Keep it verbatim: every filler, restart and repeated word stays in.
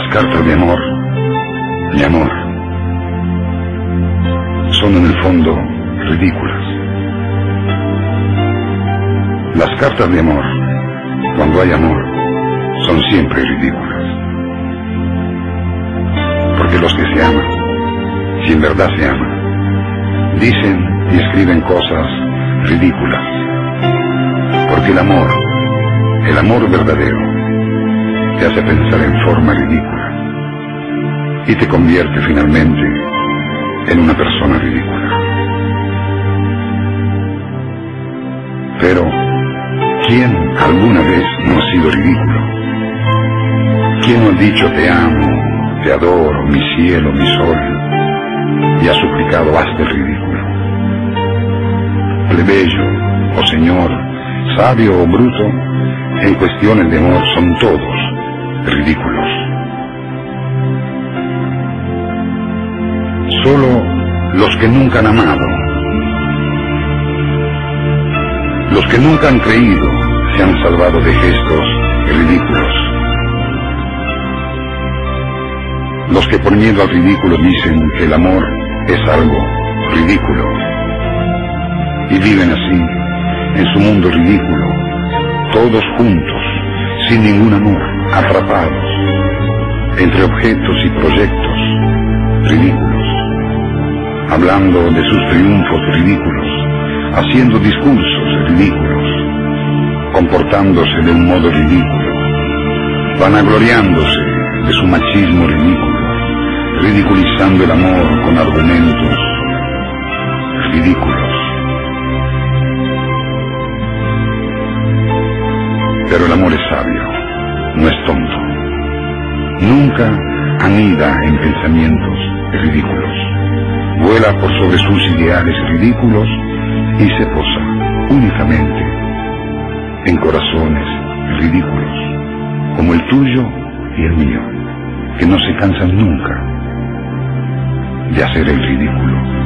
cartas de amor, mi amor, son en el fondo ridículas. Las cartas de amor, cuando hay amor, son siempre ridículas. Porque los que se aman, si en verdad se aman, dicen y escriben cosas ridículas. Porque el amor, el amor verdadero, te hace pensar en forma ridícula y te convierte finalmente en una persona ridícula. Pero, ¿quién alguna vez no ha sido ridículo? ¿Quién no ha dicho te amo, te adoro, mi cielo, mi sol, y ha suplicado hasta el ridículo? Plebeyo o señor, sabio o bruto, en cuestiones de amor son todos ridículos. Solo los que nunca han amado, los que nunca han creído, se han salvado de gestos ridículos. Los que por miedo al ridículo dicen que el amor es algo ridículo y viven así en su mundo ridículo, todos juntos, sin ningún amor, atrapados entre objetos y proyectos ridículos, hablando de sus triunfos ridículos, haciendo discursos ridículos, comportándose de un modo ridículo, vanagloriándose de su machismo ridículo, ridiculizando el amor con argumentos ridículos. Pero el amor es sabio, no es tonto. Nunca anida en pensamientos ridículos. Vuela por sobre sus ideales ridículos y se posa únicamente en corazones ridículos, como el tuyo y el mío, que no se cansan nunca de hacer el ridículo.